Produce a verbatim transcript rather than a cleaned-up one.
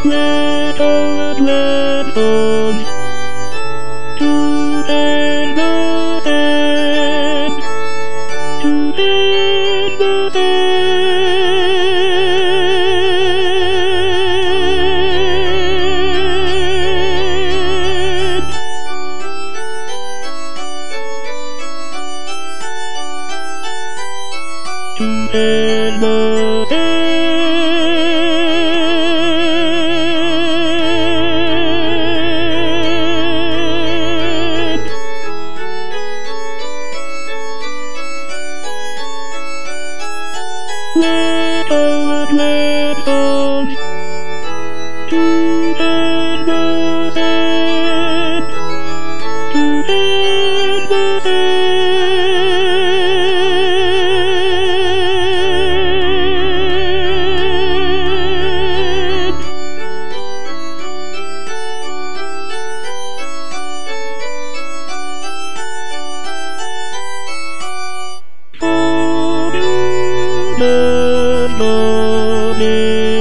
little dreadfuls to end the end, to end the end. To end the end. Little dreadfuls to end the end, to end the end. For you does not live.